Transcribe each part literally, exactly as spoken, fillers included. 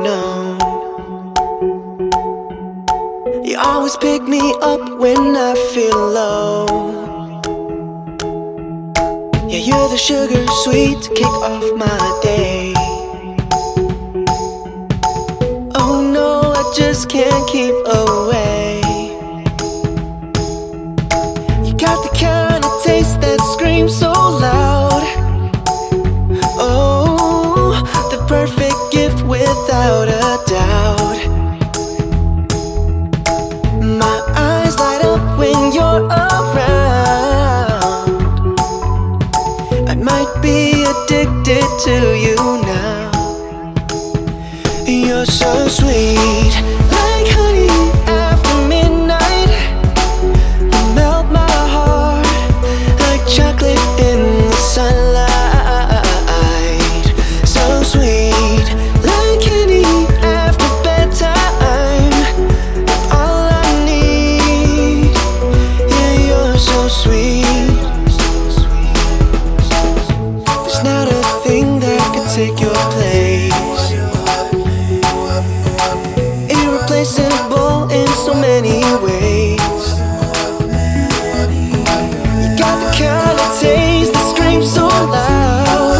know. You always pick me up when I feel low. Yeah, you're the sugar sweet to kick off my day. Oh no, I just can't keep away. You got the kind of taste that screams so loud. Oh, the perfect gift without a doubt. My eyes light up when you're around. I might be addicted to you now. You're so sweet, like honey after midnight. You melt my heart like chocolate in the sunlight. So sweet, like honey after bedtime. All I need, yeah, you're so sweet. There's not a thing that could take your place. Irreplaceable in so many ways. You got the kind of taste that screams so loud.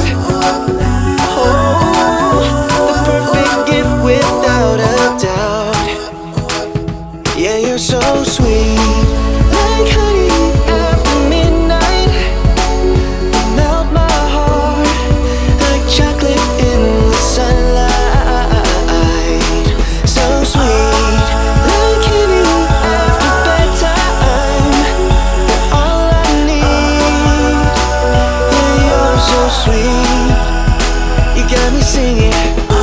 Oh, the perfect gift without a doubt. Yeah, you're so sweet, like honey after midnight. You melt my heart like chocolate in the sunlight. So sweet, like honey after bedtime. All I need, yeah, you're so sweet. You got me singing.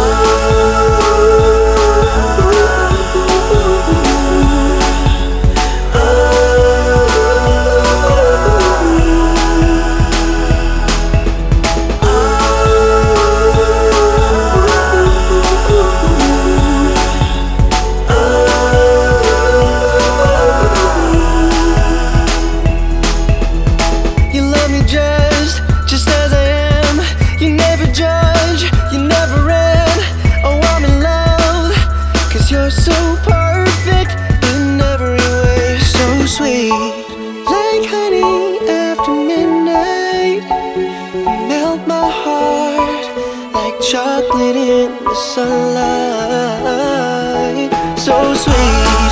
You love me just, just as I am. You never judge, you never end. Oh, I'm in love, cause you're so perfect in every way. So sweet, like honey after midnight. You melt my heart like chocolate in the sunlight. So sweet.